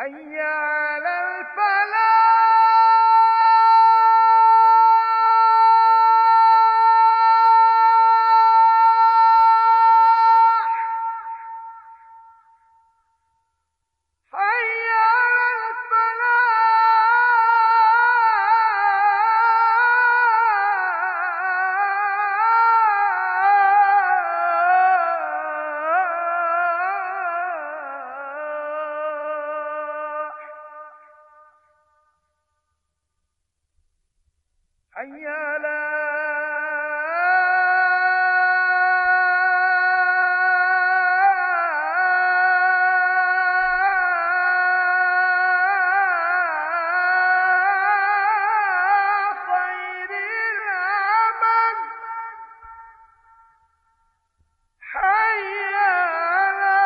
حي على الفلاح. حي على خير العمل. حي على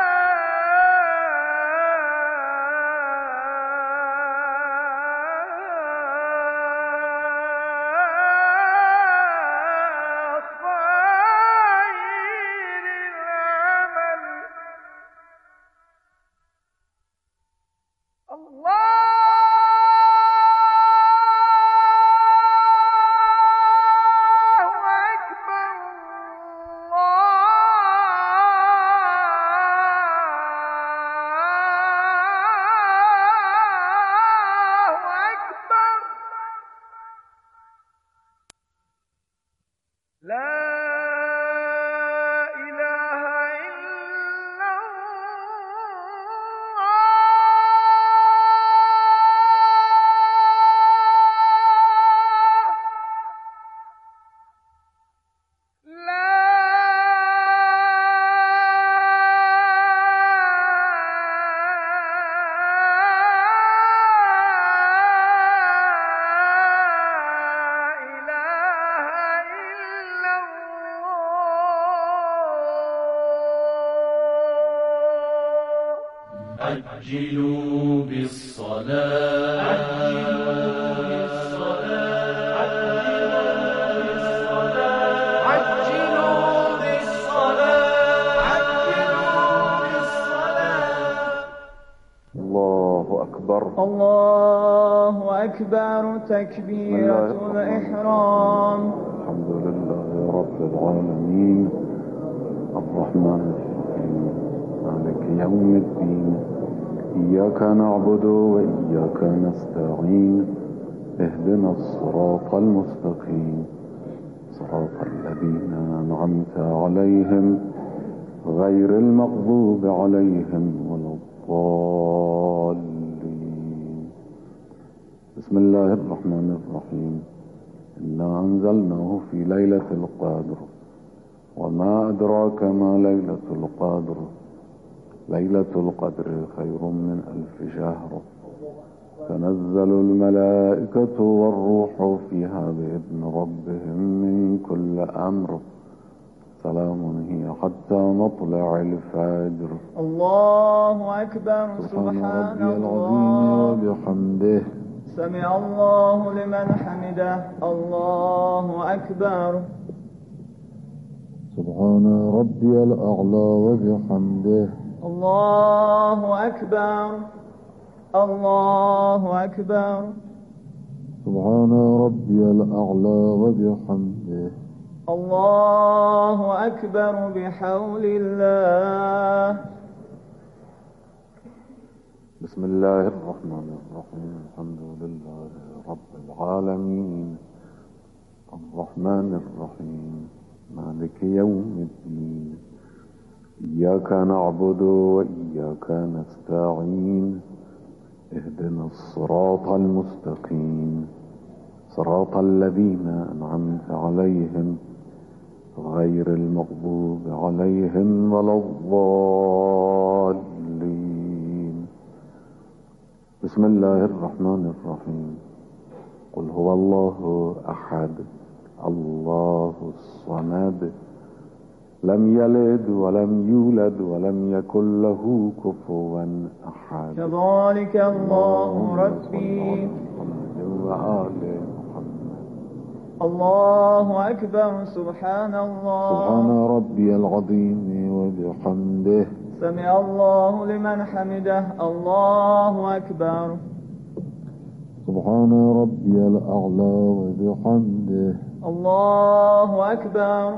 عجلوا بالصلاة عجلوا بالصلاة. الله أكبر. الله أكبر. تكبيرة الإحرام. الحمد لله رب العالمين الرحمن الرحيم مالك يوم الدين إياك نعبد وإياك نستعين اهدنا الصراط المستقيم صراط الذين أنعمت عليهم غير المغضوب عليهم ولا الضالين. بسم الله الرحمن الرحيم. إنا أنزلناه في ليلة القدر وما أدراك ما ليلة القدر ليلة القدر خير من 1000 شهر تنزل الملائكة والروح فيها بإذن ربهم من كل أمر سلام هي حتى مطلع الفجر. الله أكبر. سبحان ربي العظيم وبحمده. سمع الله لمن حمده. الله أكبر. سبحان ربي الأعلى وبحمده. الله أكبر. الله أكبر. سبحان ربي الأعلى وبحمده. الله أكبر بحول الله. بسم الله الرحمن الرحيم. الحمد لله رب العالمين الرحمن الرحيم مالك يوم الدين إياك نعبد وإياك نستعين اهدنا الصراط المستقيم صراط الذين أنعمت عليهم غير المغضوب عليهم ولا الضالين. بسم الله الرحمن الرحيم. قل هو الله أحد الله الصمد لم يلد ولم يولد ولم يكن له كفوا أحد. كذلك الله ربي. وآل محمد. الله أكبر. سبحان الله. سبحان ربي العظيم وبحمده. سمع الله لمن حمده. الله أكبر. سبحان ربي الأعلى وبحمده. الله أكبر.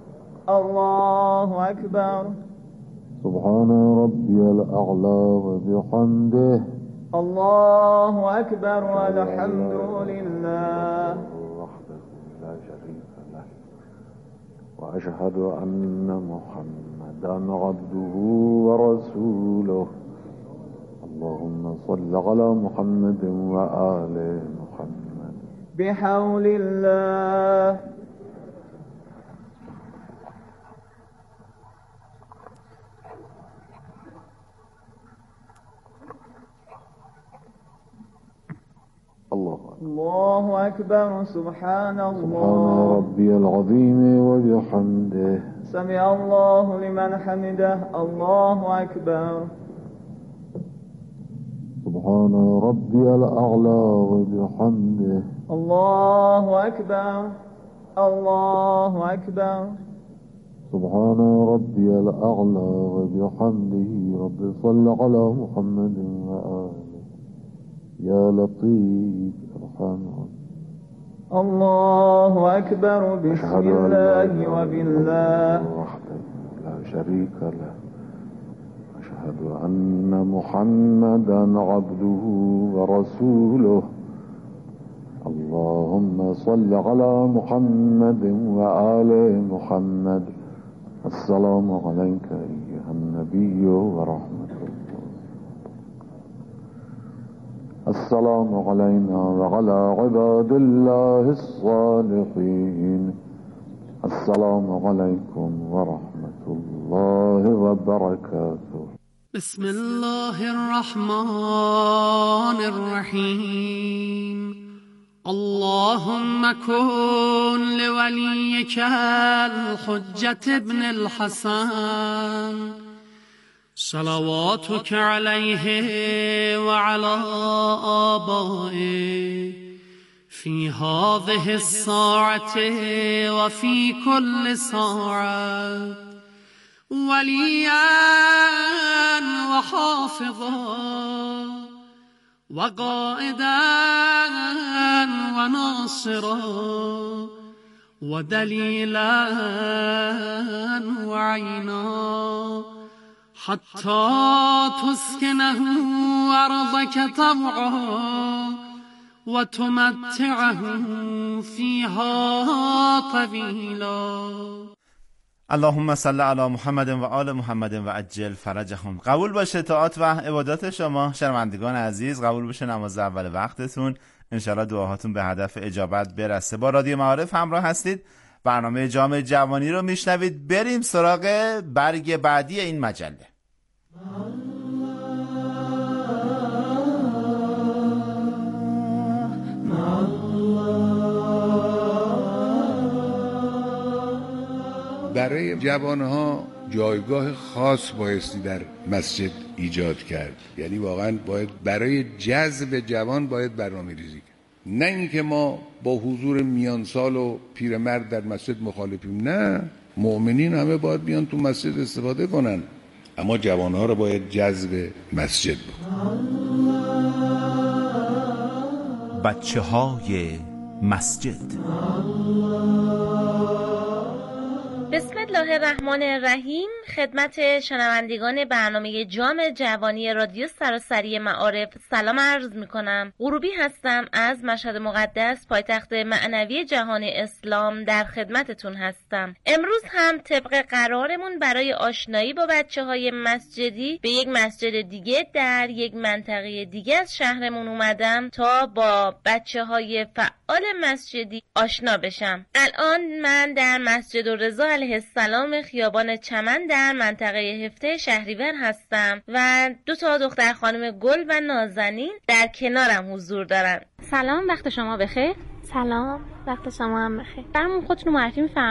الله أكبر. سبحان ربي الأعلى وبحمده. الله أكبر والحمد لله. وحده لا شريك له وأشهد أن محمدا عبده ورسوله. اللهم صل على محمد وآل محمد. بحول الله. الله أكبر. سبحان الله. سبحان ربي العظيم وبحمده. سمع الله لمن حمده. الله أكبر. سبحان ربي الأعلى وبحمده. الله أكبر. الله أكبر. سبحان ربي الأعلى وبحمده. رب صل على محمد وآله. يا لطيف ارحمنا. الله أكبر. بسم الله وبالله. وحده لا شريك له. أشهد أن محمدا عبده ورسوله. اللهم صل على محمد وآل محمد. السلام عليك أيها النبي ورحمة الله. السلام علينا وعلى عباد الله الصالحين. السلام عليكم ورحمة الله وبركاته. بسم الله الرحمن الرحيم. اللهم كن لوليك الحجة ابن الحسن صلواتك عليه وعلى آبائه في هذه الساعة وفي كل ساعة وليا وحافظا وقائدا وناصرا ودليلا وعينا حتى تسكنه أرضك طوعا وتمتعه فيها طويلا. اللهم صل علی محمد و آل محمد و عجل فرجهم. قبول باشه طاعات و عبادات شما شنوندگان عزیز، قبول باشه نماز اول وقتتون، انشالله دعاهاتون به هدف اجابت برسه. با رادیو معارف همراه هستید، برنامه جام جوانی رو میشنوید. بریم سراغ برگ بعدی این مجله. برای جوانها جایگاه خاص بایستی در مسجد ایجاد کرد. یعنی واقعا باید برای جذب جوان باید برنامه ریزی کرد، نه اینکه ما با حضور میانسال و پیرمرد در مسجد مخالفیم. نه، مؤمنین همه باید بیان تو مسجد استفاده کنن، اما جوانها رو باید جذب مسجد بکنن. بچه‌های مسجد. بسم الله الرحمن الرحیم. خدمت شنوندگان برنامه جام جوانی رادیو سراسری معارف سلام عرض می کنم. غروبی هستم از مشهد مقدس، پایتخت معنوی جهان اسلام. در خدمتتون هستم. امروز هم طبق قرارمون برای آشنایی با بچه‌های مسجدی به یک مسجد دیگه در یک منطقه دیگه از شهرمون اومدم تا با بچه‌های فعال مسجدی آشنا بشم. الان من در مسجد رضا علیه السلام خیابان چمن در منطقه هفته شهریور هستم و 2 دختر خانم گل و نازنین در کنارم حضور دارن. سلام، وقت شما بخیر. سلام، وقت شما هم بخیر. برامون خودتون معرفی می‌فرمایید؟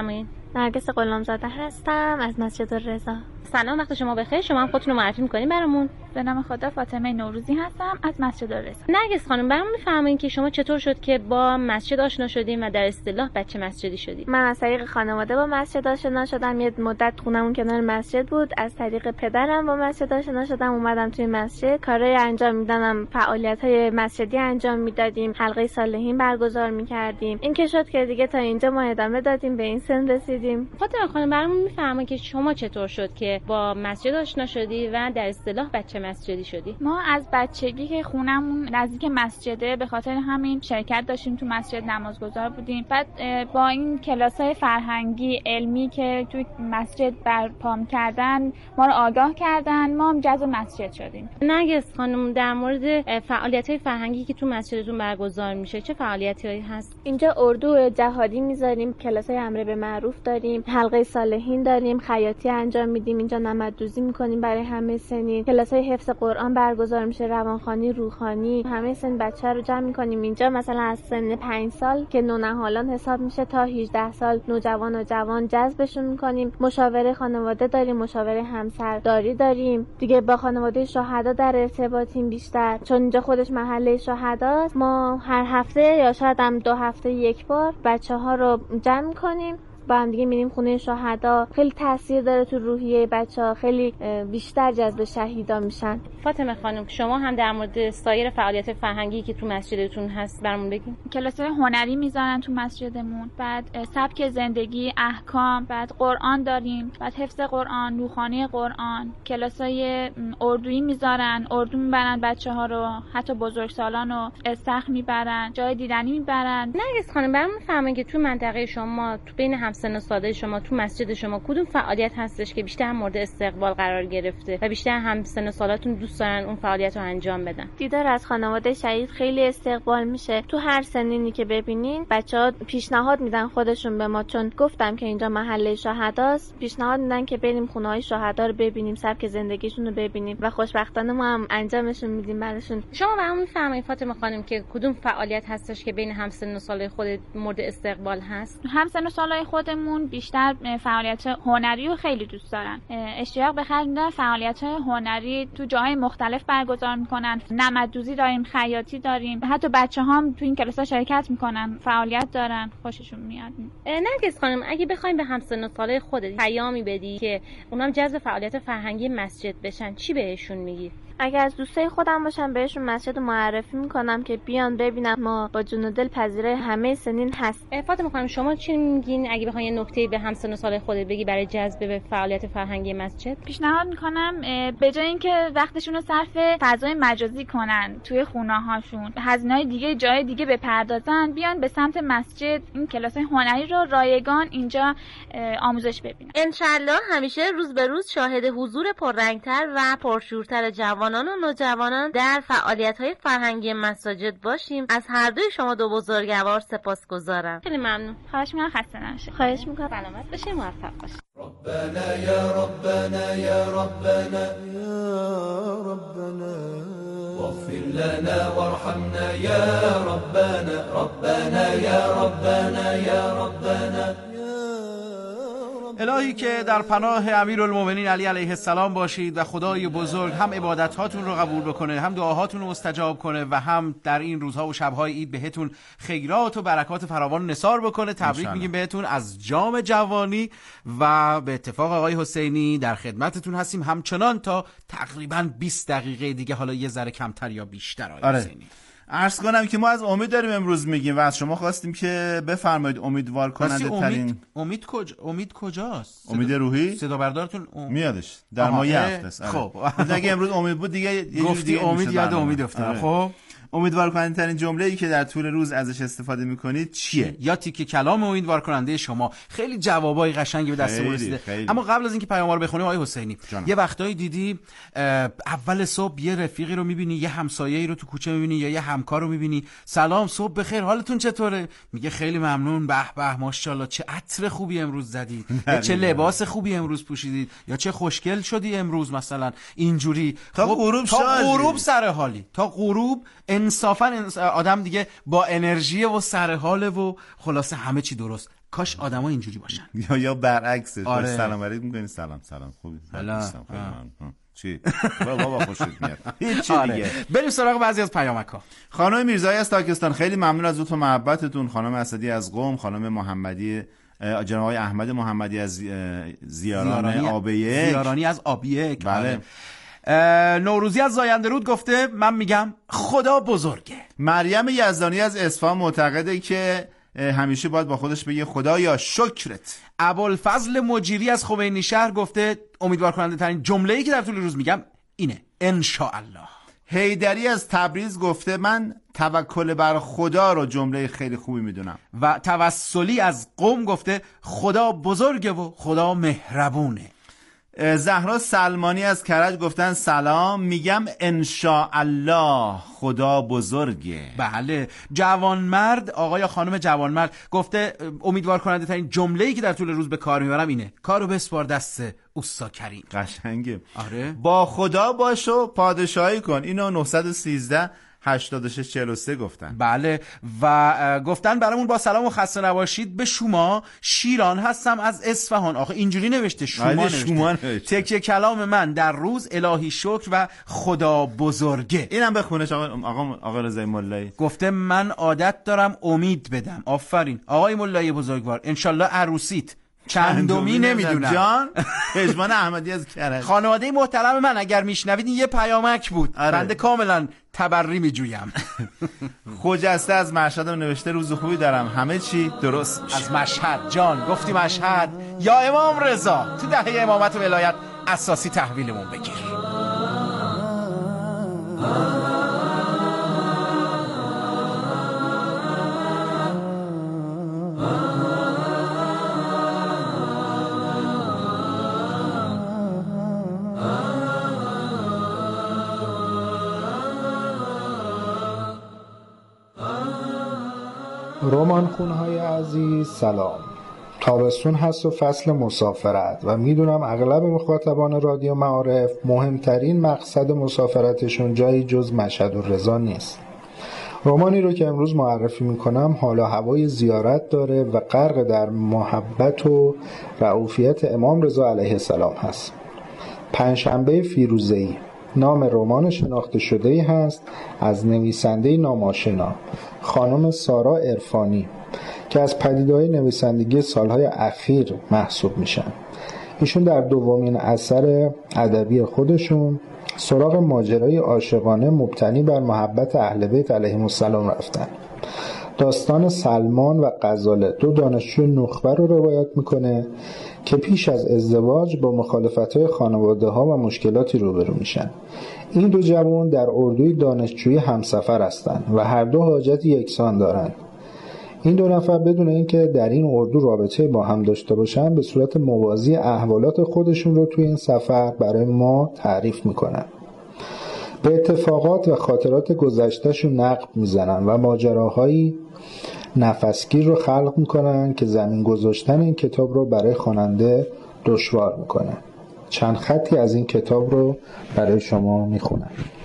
نرگس غلامزاده هستم از مسجد الرضا. سلام، وقت شما بخیر. شما هم خودتون رو معرفی می‌کنین برامون؟ به نام خدا فاطمه نوروزی هستم از مسجد الرضا. نرگس خانم، برامون می‌فرمایید که شما چطور شد که با مسجد آشنا شدین و در اصطلاح بچه مسجدی شدین؟ من از طریق خانواده با مسجد آشنا شدم. یه مدت خونمون کنار مسجد بود. از طریق پدرم با مسجد آشنا شدم. اومدم توی مسجد، کارهای انجام میدادم، فعالیت‌های مسجدی انجام میدادیم، حلقه صالحین برگزار می‌کردیم. این که شد که دیگه تا اینجا ما ادامه دادیم، به این سن رسیدیم. فاطمه خانم، برامون می‌فرمایید که شما چطور شد که با مسجد آشنا شدی و در اصطلاح بچه مسجدی شدی؟ ما از بچگی که خونمون نزدیک مسجده، به خاطر همین شرکت داشتیم تو مسجد، نمازگزار بودیم. بعد با این کلاس‌های فرهنگی علمی که تو مسجد برپا کردن ما رو آگاه کردن، ما هم جذب مسجد شدیم. نرگس خانم، در مورد فعالیت‌های فرهنگی که تو مسجدتون برگزار میشه چه فعالیتایی هست؟ اینجا اردو جهادی میذاریم، کلاس‌های امر به معروف داریم، حلقه صالحین داریم، خیاطی انجام میدیم، اینجا نمددوزی میکنیم برای همه سنین، کلاس‌های حفظ قرآن برگزار میشه، روانخوانی، روحانی، همه سن بچه‌ها رو جمع میکنیم اینجا. مثلا از سن 5 سال که نونهالان حساب میشه تا 18 سال نوجوان و جوان جذبشون میکنیم. مشاوره خانواده داریم، مشاوره همسرداری داریم. دیگه با خانواده شهدا در ارتباطیم بیشتر، چون اینجا خودش محله شهداست. ما هر هفته یا شاید هم 2 هفته یک بار بچه‌ها رو جمع میکنیم، با هم دیگه میریم خونه شهدا. خیلی تاثیر داره تو روحیه بچه‌ها، خیلی بیشتر جذب شهیدا میشن. فاطمه خانم، شما هم در مورد سایر فعالیت فرهنگی که تو مسجدتون هست برامون بگین. کلاس‌های هنری میذارن تو مسجدمون، بعد سبک زندگی، احکام، بعد قرآن داریم، بعد حفظ قرآن، روحانی قرآن، کلاس‌های اردویی میذارن، اردو میبرن بچه‌ها رو، حتی بزرگسالان رو استخر میبرن، جای دیدنی میبرن. نرگس خانم، برامون فهمین که تو منطقه شما، تو بین همسن و ساله شما، تو مسجد شما کدوم فعالیت هستش که بیشتر مورد استقبال قرار گرفته و بیشتر همسن و سالاتون دوست دارن اون فعالیت رو انجام بدن؟ دیدار از خانواده شهید خیلی استقبال میشه. تو هر سنینی که ببینین بچه‌ها پیشنهاد میدن خودشون به ما، چون گفتم که اینجا محله شهداست، پیشنهاد میدن که بریم خونه‌های شهدا رو ببینیم، سبک زندگیشون رو ببینیم و خوشبختانه ما هم انجامشون میدیم براشون. شما برامون میفرمایید فاطمه خانم که کدوم فعالیت هستش که بین همسن و سال خود مورد استقبال هست؟ همسن و سالای خودمون بیشتر فعالیت هنری رو خیلی دوست دارن، اشتیاق به خرج میدن. فعالیت هنری تو جاهای مختلف برگزار میکنن، نمددوزی داریم، خیاطی داریم، حتی بچه‌ها هم تو این کلاس‌ها شرکت میکنن، فعالیت دارن، خوششون میاد. نرگس خانم، اگه بخوایم به همسن و سالای خودت پیامی بدی که اونام جذب فعالیت فرهنگی مسجد بشن، چی بهشون میگی؟ اگر از دوستای خودم باشم بهشون مسجد رو معرفی میکنم که بیان ببینن، ما با جون و دل پذیرای همه سنین هست. فاطمه خانم، شما چی میگین اگه بخواید یه نکته به همسن و سال خودت بگی برای جذب به فعالیت فرهنگی مسجد؟ پیشنهاد میکنم به جای اینکه وقتشون رو صرف فضای مجازی کنن توی خونه‌هاشون، هزینه‌های دیگه جای دیگه بپردازن، بیان به سمت مسجد این کلاس‌های هنری رو رایگان اینجا آموزش ببینن. انشالله همیشه روز به روز شاهد حضور پررنگتر و پرشورتر جوانان و نوجوانان در فعالیت‌های فرهنگی مساجد باشیم. از هر دوی شما دو بزرگوار سپاسگزارم. خیلی ممنون. خواهش می‌کنم، خسته نباشید. خواهش می‌کنم. سلامت باشید، موفق باشید. ربنا یا ربنا یا ربنا یا ربنا واغفر لنا وارحمنا یا ربنا ربنا یا ربنا یا ربنا. الهی که در پناه امیرالمومنین علی علیه السلام باشید و خدای بزرگ هم عبادت‌هاتون رو قبول بکنه، هم دعاهاتون رو مستجاب کنه و هم در این روزها و شب‌های عید بهتون خیرات و برکات فراوان نثار بکنه. تبریک میگیم بهتون از جام جوانی و به اتفاق آقای حسینی در خدمتتون هستیم همچنان تا تقریباً 20 دقیقه دیگه، حالا یه ذره کمتر یا بیشتر. آقای حسینی عرض کنم که ما از امید داریم امروز میگیم و از شما خواستیم که بفرمایید امیدوار کننده ترین. امید کجاست؟ امید روحی؟ صدا بردارتون میادش در مایه هفته است. خب اگه امروز امید بود دیگه گفتی امید یاد امید افتاد. خب امیدوار کننده ترین جمله‌ای که در طول روز ازش استفاده میکنید چیه؟ یا تیکه کلام امیدوار کننده شما. خیلی جوابای قشنگی به دستمون رسیده. اما قبل از اینکه پیام‌ها رو بخونیم آقای حسینی، یه وقتایی دیدی اول صبح یه رفیقی رو میبینی، یه همسایه‌ای رو تو کوچه میبینی یا یه همکار رو میبینی، سلام صبح بخیر حالتون چطوره؟ میگه خیلی ممنون، به به ماشاءالله چه عطر خوبی امروز زدید، یا چه لباس خوبی امروز پوشیدید، یا چه خوشگل شدی امروز، مثلا اینجوری. تا غروب سر حالی، تا غروب انصافا آدم دیگه با انرژی و سر حاله و خلاصه همه چی درست. کاش آدما اینجوری باشن. یا برعکسش. آره. سلام علیکم میگن سلام خوبی؟ چی؟ بابا خوشت میاد. هیچ دیگه. بریم سراغ بعضی از پیامک‌ها. خانم میرزایی از تاکستان، خیلی ممنون از لطف و محبتتون. خانم اسدی از قم، خانم محمدی، جناب آقای احمد محمدی از زیاران آب1، زیارانی از آب1. بله. نوروزی از زاینده رود گفته من میگم خدا بزرگه. مریم یزدانی از اصفهان معتقده که همیشه باید با خودش بگه خدایا شکرت. ابوالفضل مجیری از خمینی شهر گفته امیدوار کننده ترین جمله‌ای که در طول روز میگم اینه انشاءالله. حیدری از تبریز گفته من توکل بر خدا رو جمله خیلی خوبی میدونم. و توسلی از قم گفته خدا بزرگه و خدا مهربونه. زهرا سلمانی از کرج گفتن سلام، میگم انشاءالله خدا بزرگه. بله. جوانمرد، آقای یا خانم جوانمرد گفته امیدوار کننده ترین جمله‌ای که در طول روز به کار میبرم اینه کارو بسپار دست اوستا کریم. قشنگه. آره. با خدا باش و پادشاهی کن. اینو 913 8643 گفتن. بله. و گفتن برامون با سلام و خسته نباشید به شما، شیران هستم از اصفهان. آخه اینجوری نوشته، شما نوشته. تکیه کلام من در روز الهی شکر و خدا بزرگه. اینم بخونش آقا رضای ملایی. گفته من عادت دارم امید بدم. آفرین آقای ملایی بزرگوار، انشالله عروسیت چندمی نمیدونم. جان پژمان احمدی از کرج. خانواده محترم من اگر میشنوید این یه پیامک بود. آره. بنده کاملا تبری میجویم. خجسته از مشهد نوشته روز خوبی دارم، همه چی درست میشه. از مشهد جان گفتی مشهد، یا امام رضا تو دهه امامت و ولایت اساسی تحویلمون بگیر. رمان خونهای عزیز سلام. تابستون هست و فصل مسافرت و میدونم اغلب مخاطبان رادیو معارف مهمترین مقصد مسافرتشون جایی جز مشهد و رضا نیست. رمانی رو که امروز معرفی میکنم حال و هوای زیارت داره و غرق در محبت و رئوفیت امام رضا علیه السلام هست. پنجشنبه فیروزه‌ای نام رمان شناخته شده‌ای هست از نویسنده ناماشنا خانم سارا عرفانی که از پدیده‌های نویسندگی سالهای اخیر محسوب میشن. ایشون در دومین اثر ادبی خودشون سراغ ماجرای عاشقانه مبتنی بر محبت اهل بیت علیهم السلام رفتن. داستان سلمان و غزاله، دو دانشجوی نخبه رو روایت میکنه که پیش از ازدواج با مخالفت‌های خانواده‌ها و مشکلاتی روبرو میشن. این دو جوان در اردوی دانشجویی همسفر هستند و هر دو حاجت یکسان دارند. این دو نفر بدون اینکه در این اردو رابطه با هم داشته باشن به صورت موازی احوالات خودشون رو توی این سفر برای ما تعریف میکنن. به اتفاقات و خاطرات گذشتهشون نقب میزنن و ماجراهایی نفسگیر رو خلق میکنن که زمین گذاشتن این کتاب رو برای خواننده دشوار میکنن. چند خطی از این کتاب رو برای شما میخونم.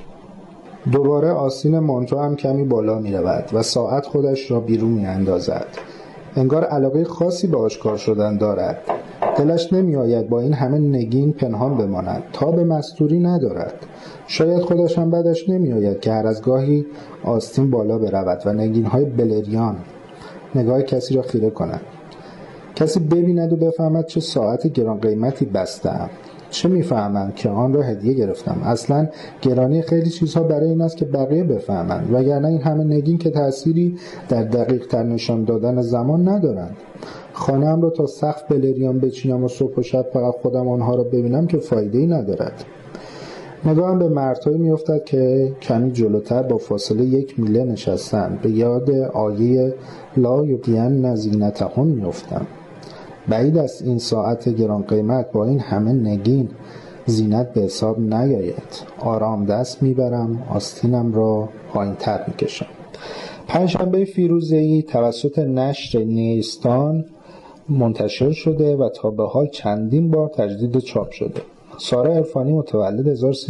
دوباره آستین مانتو هم کمی بالا میرود و ساعت خودش را بیرون میاندازد. انگار علاقه خاصی به آشکار شدن دارد. دلش نمیآید با این همه نگین پنهان بماند. تاب مستوری ندارد. شاید خودش هم بدش نمیآید که هر از گاهی آستین بالا برود و نگین‌های بلریان نگاه کسی را خیره کند. کسی ببیند و بفهمد چه ساعت گران قیمتی بستم. چه میفهمند که آن را هدیه گرفتم. اصلا گرانی خیلی چیزها برای این است که بقیه بفهمند، وگرنه این همه نگین که تأثیری در دقیق تر نشان دادن زمان ندارند. خانه‌ام را تا سقف بلریان بچینم و صبح و شب فقط خودم آنها را ببینم که فایده‌ای ندارد. نگاهم به مردهایی میافتد که کمی جلوتر با فاصله 1 میله نشستند. به یاد آیه لا یبدین زینتهم میافتم. بعید است این ساعت گران قیمت با این همه نگین زینت به حساب نیاید. آرام دست میبرم، آستینم را پایین‌تر میکشم. پنجشنبه فیروزه‌ای توسط نشر نیستان منتشر شده و تا به حال چندین بار تجدید چاپ شده. سارا عرفانی متولد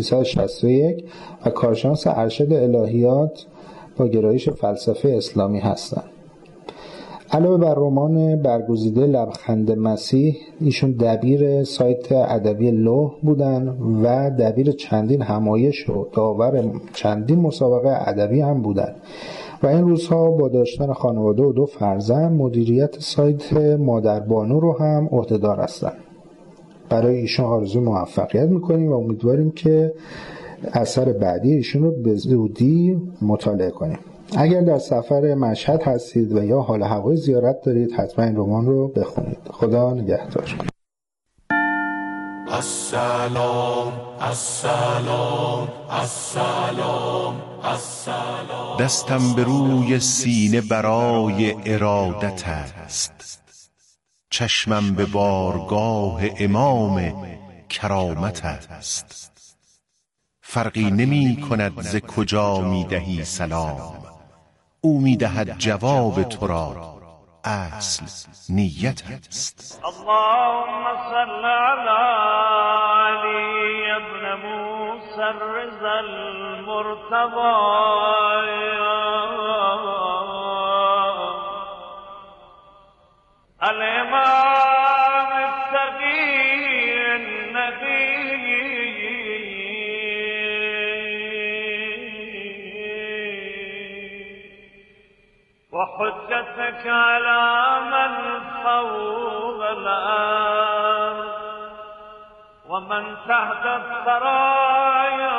1361 و کارشناس ارشد الهیات با گرایش فلسفه اسلامی هستند. علاوه بر رمان برگزیده لبخند مسیح، ایشون دبیر سایت ادبی لوح بودن و دبیر چندین همایش و داور چندین مسابقه ادبی هم بودن و این روزها با داشتن خانواده و 2 فرزند مدیریت سایت مادربانو رو هم عهدهدار هستن. برای ایشون آرزوی موفقیت میکنیم و امیدواریم که اثر بعدی ایشون رو به زودی مطالعه کنیم. اگر در سفر مشهد هستید و یا حال هوای زیارت دارید حتما این رمان رو بخونید. خدا نگهدار. السلام السلام السلام السلام. دستم به روی سینه برای ارادت است، چشمم به بارگاه امام کرامت است. فرقی نمی کند ز کجا می دهی سلام، او می دهد جواب تو را، اصل نیت است. اللهم صل علی علی ابن موسی الرضا المرتضی الامام التقی النبی وحجتك على من فوق الأرض ومن تحت الثرايا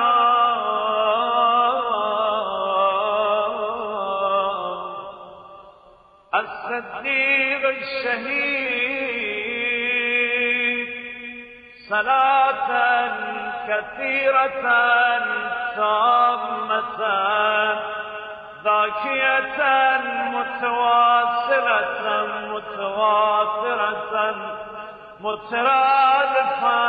الصديق الشهيد صلاة كثيرة تامة ذاكية متواصلة متواترة مترادفة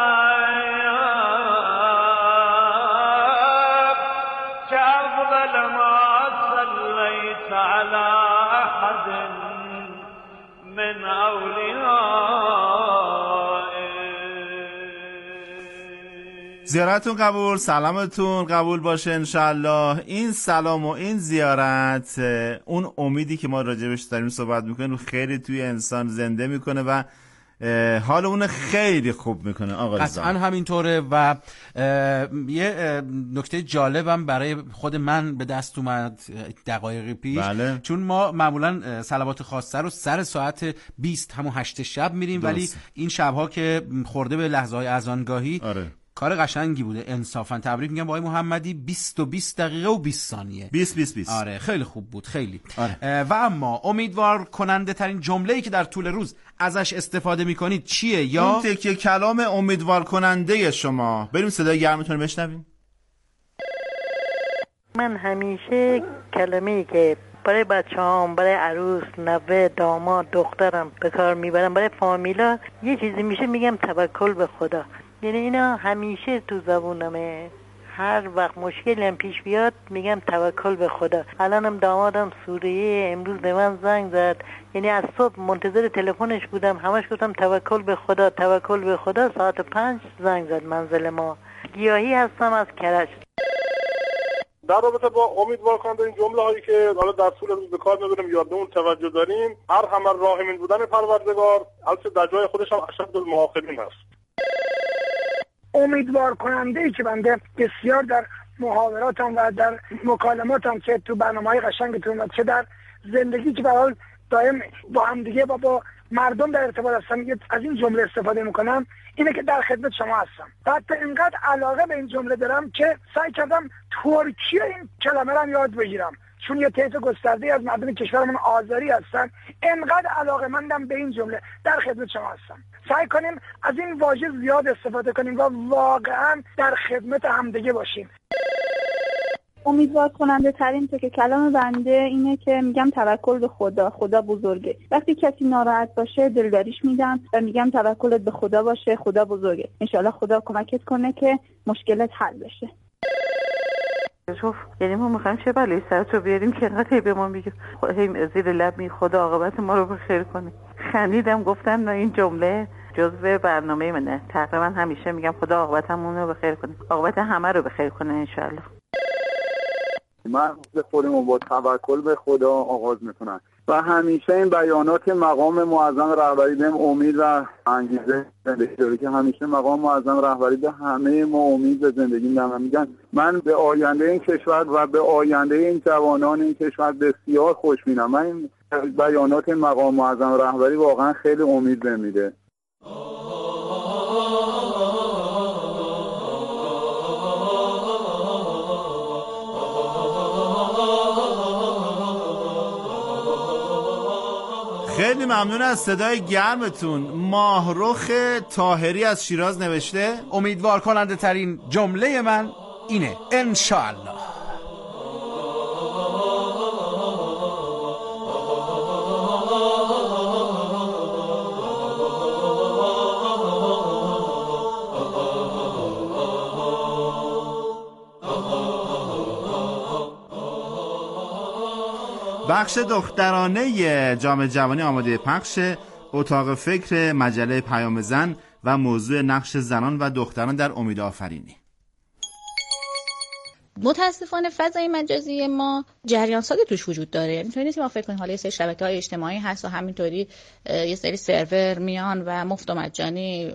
كأفضل ما صليت على أحد من أوليائه. زیارتون قبول، سلامتون قبول باشه انشالله. این سلام و این زیارت اون امیدی که ما راجبش داریم صحبت میکنیم خیلی توی انسان زنده میکنه و حال اون خیلی خوب میکنه. آقا قطعا همینطوره و یه نکته جالبم برای خود من به دست اومد دقایقی پیش. بله. چون ما معمولا صلوات خاصه رو سر ساعت 20 همون 8 شب میریم درست. ولی این شبها که خورده به لحظه های اذانگاهی آره. کار قشنگی بوده انصافا. تبریک میگم با آقای محمدی. 20 و 20 دقیقه و 20 ثانیه. 20. آره خیلی خوب بود خیلی. آره. و اما امیدوار کننده ترین جمله‌ای که در طول روز ازش استفاده میکنید چیه؟ یا اون تکیه کلام امیدوار کننده شما. بریم صدای گرمتون رو بشنویم. من همیشه کلمه‌ای که برای بچه‌هام، برای عروس، نوه، داماد، دخترم به کار میبرم، برای فامیلا یه چیزی میشه میگم توکل به خدا. یعنی اینا همیشه تو زبونمه. هر وقت مشکلی هم پیش بیاد میگم توکل به خدا. الانم دامادم سوریه امروز به من زنگ زد، یعنی از صبح منتظر تلفنش بودم، همش گفتم توکل به خدا توکل به خدا. ساعت 5 زنگ زد منزل ما. گیاهی هستم از کرج. در رابطه با امیدوار کننده این جمله هایی که حالا در طول روز به کار میبریم یادمون توجه داریم، هر همه راحمین بودن پروردگار البته در جای خودش هم اشد المعاقبین است. امیدوار کننده ای که بنده بسیار در محاوراتم و در مکالماتم که تو برنامه‌های قشنگتون و چه در زندگی که به حال دائم با هم دیگه و با مردم در ارتباط هستم از این جمله استفاده میکنم، اینه که در خدمت شما هستم. حتی اینقدر علاقه به این جمله دارم که سعی کردم ترکی این کلمه رو یاد بگیرم، چون یه تعداد گسترده از مردم کشورمون آذری هستن. اینقدر علاقه‌مندم به این جمله. در خدمت شما هستم. سعی کنیم از این واژه زیاد استفاده کنیم و واقعا در خدمت همدیگه باشیم. امیدوار کننده ترین که کلام بنده اینه که میگم توکل به خدا. خدا بزرگه. وقتی کسی ناراحت باشه دلداریش میدم و میگم توکلت به خدا باشه، خدا بزرگه. انشالله خدا کمکت کنه که مشکلت حل بشه. یعنی ما میخوایم چه بلایی سرتو بیاریم که انقدر به ما میگه زیر لب می خدا عاقبت ما رو بخیر کنه. خندیدم گفتم نه این جمله جزو برنامه منه. تقریبا همیشه میگم خدا عاقبتمون رو بخیر کنه، عاقبت همه رو بخیر کنه انشالله. من خودمون با توکل به خدا آغاز میکنم. و همیشه این بیانات مقام معظم رهبری بهم امید و انگیزه زندگی داره که همیشه مقام معظم رهبری به همه ما امید به زندگی میدن. میگن من به آینده این کشور و به آینده این جوانان این کشور بسیار خوشبینم. من این بیانات مقام معظم رهبری واقعا خیلی امید بهم میده. خیلی ممنون از صدای گرمتون. ماهرخ طاهری از شیراز نوشته امیدوار کننده ترین جمله من اینه انشاءالله. بخش دخترانه جام جوانی آماده پخش. اتاق فکر مجله پیام زن و موضوع نقش زنان و دختران در امید آفرینی. متاسفانه فضای مجازی ما جریان سازی توش وجود داره. میتونید ما فکر کنید حالا یه سری شبکه‌های اجتماعی هست و همینطوری یه سری سرور میان و مفت و مجانی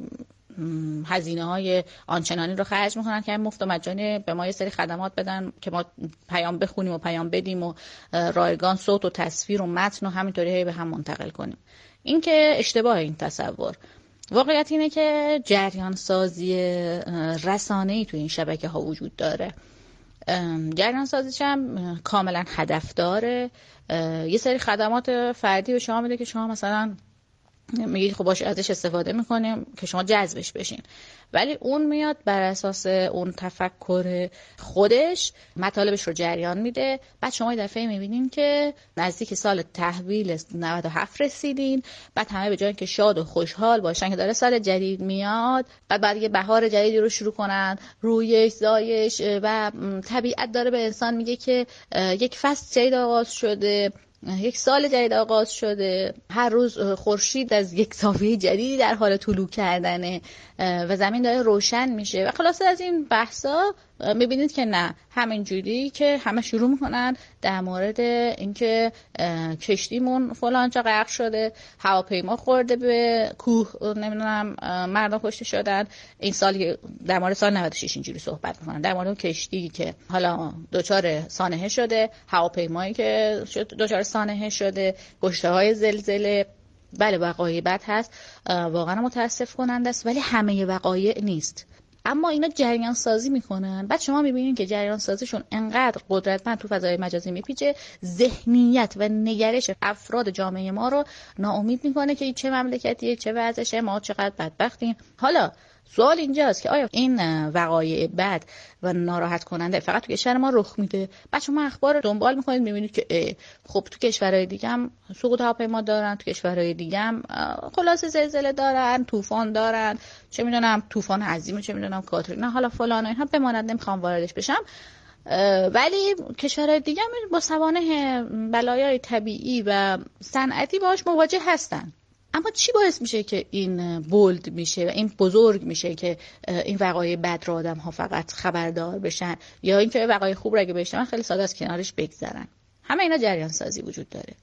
هزینه‌های آنچنانی رو خرج میکنن که مفت و مجانی به ما یه سری خدمات بدن که ما پیام بخونیم و پیام بدیم و رایگان صوت و تصویر و متن و همینطوری به هم منتقل کنیم. این که اشتباه این تصور. واقعیت اینه که جریان سازی رسانه‌ای تو این شبکه‌ها وجود داره. جریان سازیش هم کاملا هدف داره. یه سری خدمات فردی به شما میده که شما مثلا میگید خب باشه ازش استفاده میکنیم که شما جذبش بشین، ولی اون میاد بر اساس اون تفکر خودش مطالبش رو جریان میده. بعد شما یه دفعه میبینین که نزدیک سال تحویل 97 رسیدین، بعد همه به جای اینکه شاد و خوشحال باشن که داره سال جدید میاد، بعد یه بهار جدیدی رو شروع کنن، رویش زایش و طبیعت داره به انسان میگه که یک فصل جدید آغاز شده، یک سال جدید آغاز شده، هر روز خورشید از یک صافحه جدیدی در حال طلوع کردنه و زمین داره روشن میشه. و خلاصه از این بحثا میبینید که نه، همینجوری که همه شروع میکنن در مورد اینکه کشتیمون فلان جا غرق شده، هواپیما خورده به کوه، نمیدونم مردم کشته شدن. این سال در مورد سال 96 اینجوری صحبت میکنن، در مورد کشتی که حالا دچار سانحه شده، هواپیمایی که دچار سانحه شده، کشته‌های زلزله. بله وقایع بد هست، واقعا متاسف کننده است، ولی همه وقایع نیست. اما اینا جریان سازی میکنن. بعد شما میبینین که جریان سازیشون انقدر قدرتمند تو فضای مجازی میپیچه، ذهنیت و نگرش افراد جامعه ما رو ناامید میکنه که چه مملکتیه، چه وضعشه، ما چقدر بدبختیم. حالا سوال اینجاست که آیا این وقایع بد و ناراحت کننده فقط تو کشور ما رخ میده؟ بعد شما اخبار رو دنبال میکنید میبینید که خب تو کشورهای دیگه هم سقوط هواپیما دارن، تو کشورهای دیگه هم خلاص زلزله دارن، طوفان دارن، چه میدونم طوفان عظیم، چه میدونم کاترینا، حالا فلان، اینها بماند، نمیخوام واردش بشم. ولی کشورهای دیگه هم با سوانح بلایای طبیعی و صنعتی باهاش مواجه هستن. اما چی باعث میشه که این بولد میشه و این بزرگ میشه که این وقایع بد رو آدم ها فقط خبردار بشن، یا اینکه وقایع خوب رو اگه بشنون خیلی ساده از کنارش بگذرن؟ همه اینا جریان سازی وجود داره.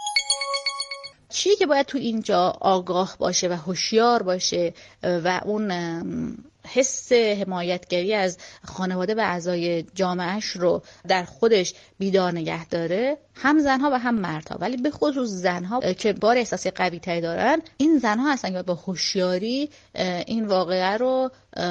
چیه که باید تو اینجا آگاه باشه و هوشیار باشه و اون حس حمایتگری از خانواده و اعضای جامعهش رو در خودش بیدار نگه داره، هم زنها و هم مردها، ولی به خصوص زنها که بار احساسی قوی تری دارن. این زنها هستن که با هوشیاری این واقعه رو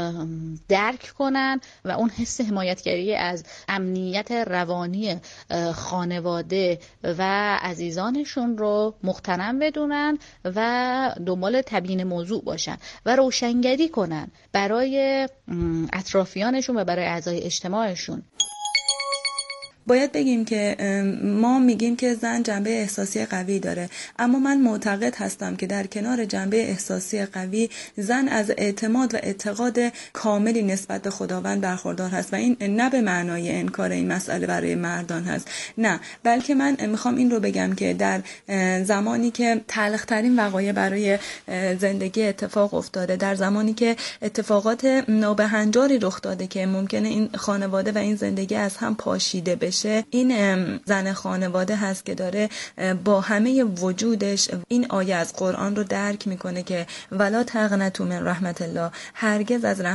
درک کنن و اون حس حمایتگری از امنیت روانی خانواده و عزیزانشون رو مغتنم بدونن و دنبال تبیین موضوع باشن و روشنگری کنن برای اطرافیانشون و برای اعضای اجتماعشون. باید بگیم که ما میگیم که زن جنبه احساسی قوی داره، اما من معتقد هستم که در کنار جنبه احساسی قوی، زن از اعتماد و اعتقاد کاملی نسبت به خداوند برخوردار هست و این نه به معنای انکار این مسئله برای مردان هست، نه، بلکه من میخوام این رو بگم که در زمانی که تلخ‌ترین وقایع برای زندگی اتفاق افتاده، در زمانی که اتفاقات نابهنجاری رخ داده که ممکنه این خانواده و این زندگی از هم پاشیده بشه، بشه این زن خانواده هست که داره با همه وجودش این آیه از قرآن رو درک میکنه که ولا تقنطوا من رحمت الله، هرگز از